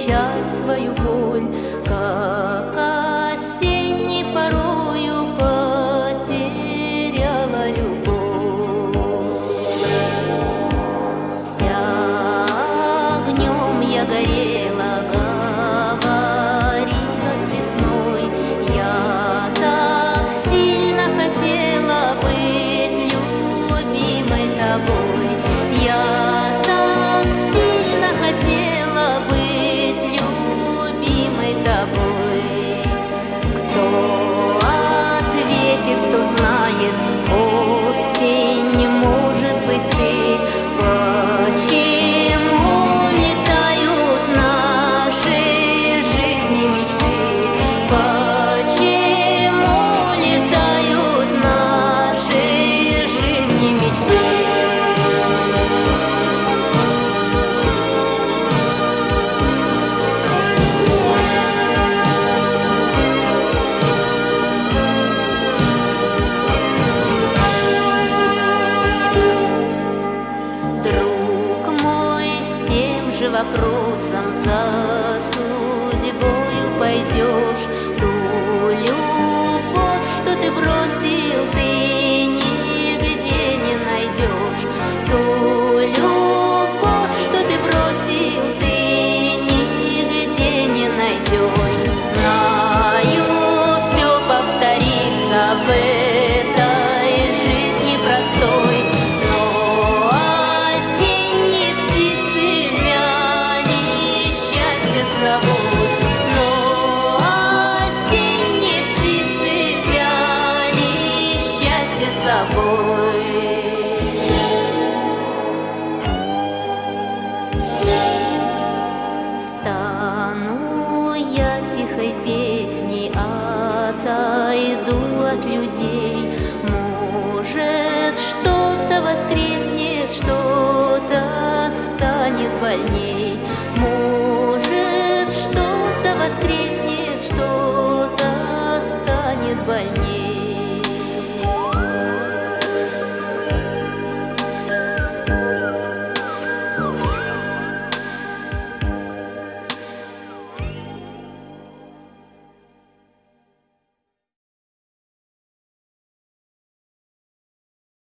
печаль, свою боль, как осенний порою потеряла любовь. Вся огнем я горела, говорила с весной, я так сильно хотела быть любимой тобой. Я так сильно хотела быть любимой тобой. Кто ответит, кто знает, осень, может быть, ты. Почему летают наши жизни мечты? Почему летают наши жизни мечты? Вопросом за судьбою пойдешь, ту любовь, что ты бросил, ты нигде не найдешь. Ту любовь, что ты бросил, ты нигде не найдешь. Знаю, все повторится в этой жизни простой, но осенние птицы с собой, но осенние птицы взяли счастье с собой. Стану я тихой песней, отойду от людей. Может, что-то воскреснет, что-то станет больней.